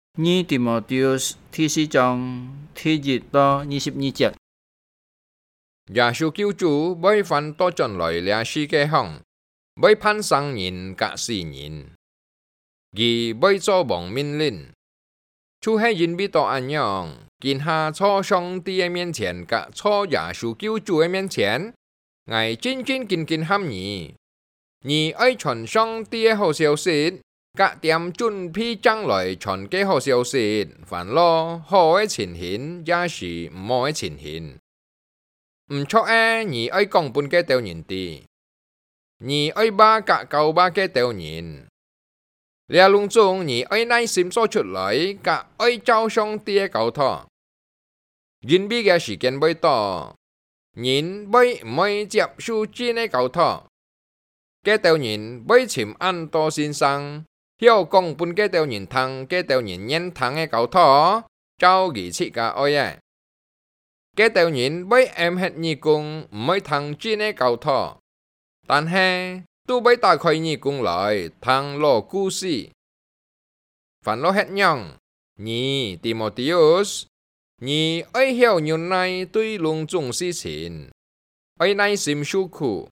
Như Timotheus thi sĩ trong thi dịch to 22 節 Giêsu cứu chủ bởi phần to tròn lời lẽ sĩ kế hồng, bởi phán sang nhìn cả sĩ nhìn. Vì bởi cho bóng minh linh. Chú hay nhìn bị to anh nhong, kiến hạ cho song ti miễn前cả cho Giêsu cứu chủ miễn前, ngài chân chân kinh kinh ham nhỉ. Nhì ấy truyền song ti hậu消息, cả tiệm chuẩn bị将來傳嘅好消息，凡咯好嘅情形也是唔好嘅情形。唔錯誒，你愛講本嘅條人啲，你愛把格舊把嘅條人，你隆中你愛耐心說出來，格愛照上啲嘅教堂，人比嘅時間唔多，人唔會接受真嘅教堂，嘅條人唔尋安多先生。hiểu công bún cái điều nhìn thằng cái điều nhìn nhân thằng cái cầu thọ trao gì chị cả ơi à cái điều nhìn với em hết nhị cùng mới thằng chi cái cầu thọ但係都俾大概nhị cùng lại thằng lo故事凡lo hết nhang nhị Timotheus nhị ấy hiểu nhiều này đối lung tung sự情ấy耐心受苦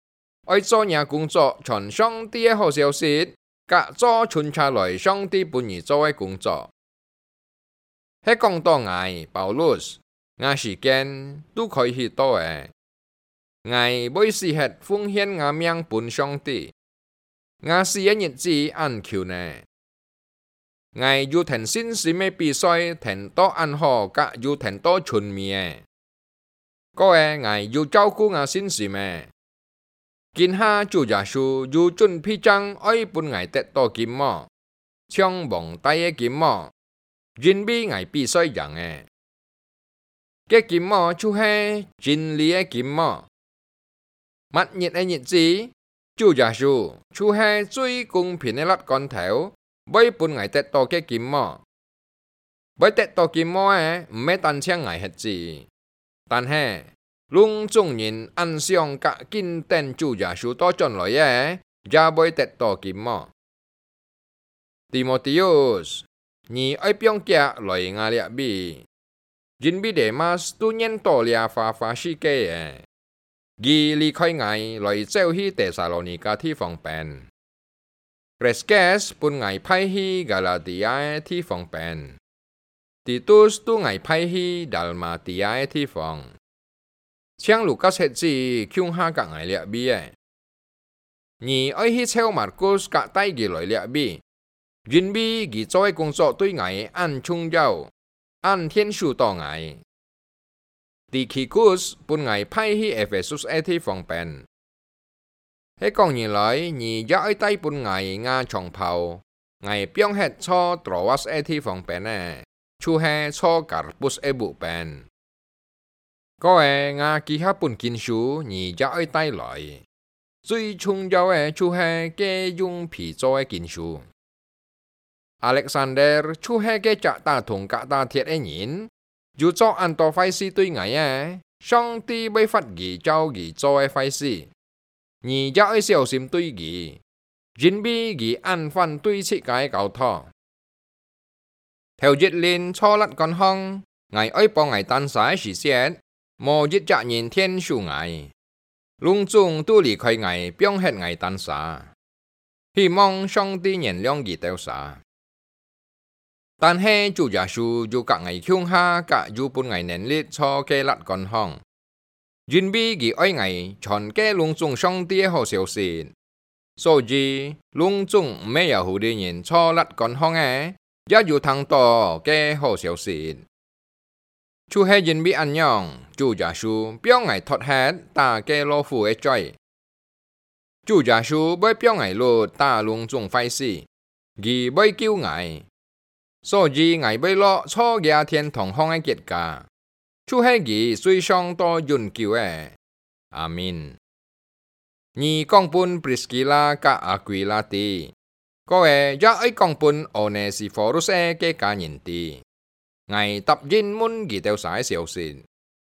ấy做nhà工作傳上啲好消息格做傳下來上帝本意做嘅工作，喺講到我保羅，我時間都可以多嘅，我每時係奉獻我命本上帝，我是一日子按求呢，我要停先是咩必須停多按好，格要停多全面嘅，嗰個我要照顧我先是咩？見下主耶穌要準備將愛本愛得到金毛，將蒙大嘅金毛，人比愛必須人嘅。嘅金毛就係真理嘅金毛。蜜月嘅日子，主耶穌就係最公平嘅甩竿頭，為本愛得到嘅金毛。為得到金毛嘅唔係單槍愛係字，但係。lung中人按上格見定主耶穌多進來嘅，也會得到金毛。Timotheus，你愛邊夾來亞列比，人比地馬都念多了花世界嘅，而離開我來走去帖撒羅尼迦地方便。Crescens 本我派去加拉地亞地方便，Titus 都我派去達馬地亞地方。像路加設置強下格愛列比嘅，而愛去抄馬古斯格帶佢來列比，原比佢做嘅工作對愛按重要，按天數到愛。Tychicus本愛派去Ephesus地方便，喺講而來，而也愛帶本愛亞長袍，愛表現錯 Troas 地方便嘅，就係錯 Carpus 部便。嗰個我記下本經書，而也愛帶來。最重要嘅就係嘅用皮做嘅經書。Alexander 就係嘅隻大同格大鐵嘅人，要做按多費事對我嘅，上帝會發義教義做嘅費事，而也愛小心對義，人比義按反對設計教堂。頭一年初甩乾康，我愛幫我單晒時節。莫一責任天數愛，隆中都離開愛，表現愛單啥，希望上帝原諒佢掉啥。但係主耶穌要隔愛強下，隔要本愛能力錯嘅甩乾行，原比佢愛愛傳嘅隆中上帝好消息，所以隆中唔係有好啲人錯甩乾行嘅，也要聽到嘅好消息。就係人比安樣，主耶穌表愛脫hết大嘅老虎嘅罪。主耶穌唔表愛路大隆中費事，而唔叫愛，所以愛唔落錯嘅天堂方嘅結果，就係佢最上多永久嘅。阿們。而講本 Priscilla 加阿貴拉啲，嗰個也愛講本俄內士佛魯斯嘅家人啲。我答應滿佢條曬消息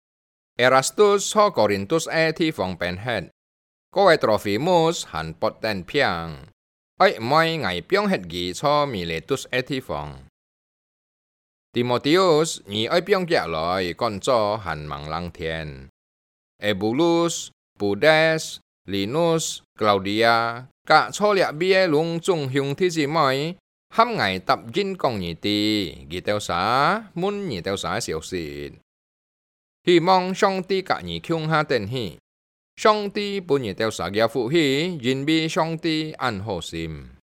，Erastus 和 Corinthus 地方便hết，嗰位 Trophimus 還不但平，愛唔愛我表現佢錯 Miletus 地方。 Timotheus, nhị ơi biếng kia lại con cho hẳn măng lăng thiên. Eubulus, Pudes, Linus, Claudia, cả cho lẹ bia lung chung hiung thi gì mới, hăm ngày tập dinh công nhị tì, ghi tiêu xá, muốn nhị tiêu xá xỉu xịt. Hy mong song ti cả nhị khiung ha tên hi, song ti bố nhị tiêu xá gia phụ hi, dinh bi song ti ăn hồ xìm.